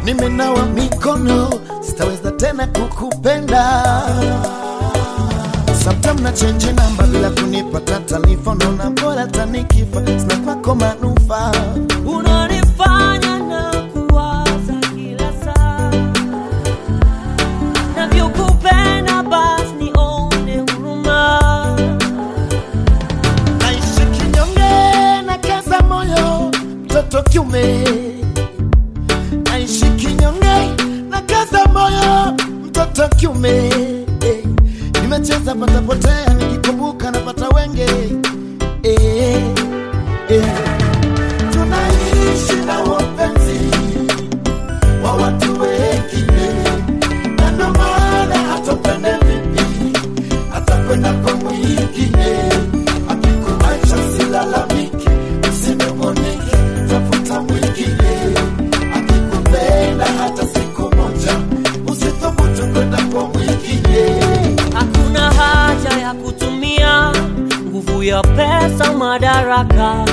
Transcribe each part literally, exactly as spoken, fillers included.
nimenawa mikono, sitaweza tena kukupenda. Sometimes na change number bila kunipata taarifa, naona bora tanikifa, sina kwako manufaa. Unanifanya na kuwaza kila saa, navyokupenda basi nione huruma. Naishi kinyonge na kaza moyo, mtoto kiume. Naishi kinyonge na kaza moyo, mtoto kiume. Nimecheza pata potea, nikikumbuka napata wenge. Eh, eh. Tunaishi na wapenzi wa watu wengine, na ndo maana hatopende vipi atakwenda kwa mwingine. Akikuacha silalamiki, usinung'unike, tafuta mwingine. Akikupenda hata siku moja, usithubutu kwenda kwa mwingine. Hakuna haja ya kutumia nguvu ya pesa, madaraka,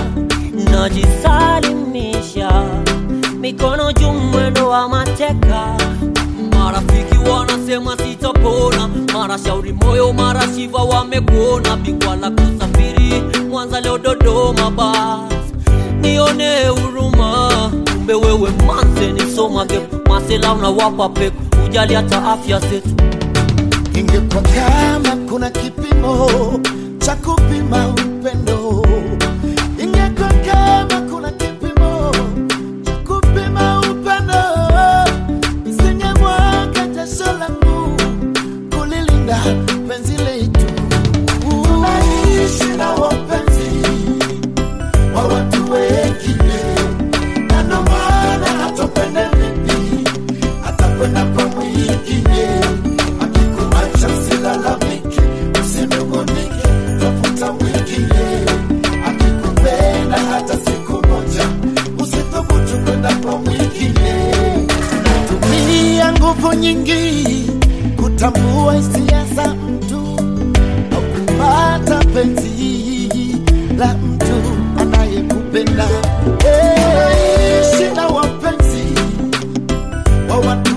najisalimisha mikono juu, mwendo wa mateka. Marafiki wanasema sitapona, mara shauri moyo, mara shiva wamekuona. Bingwa la kusafiri Mwanza leo Dodoma, basi nione huruma. Kumbe wewe manze ni soma gepu, masela unawapa peku, ujali hata afya zetu. Ingekuwa kama kuna kipimo cha kupima upendo, ingekuwa kama kuna kipimo cha kupima upendo, nisingemwaga jasho langu kulilinda penzi letu. Tunaishi na wapenzi wa watu wengine, na ndo maana hatopende vipi atakwenda kwa mwingine. Silalamiki, usinung'unike, tafuta mwingine. Akikupenda hata siku moja, usithubutu kwenda kwa mwingine. Tumia nguvu nyingi kutambua hisia za mtu, au kupata penzi la mtu anayekupenda. Ishi na wapenzi wa watu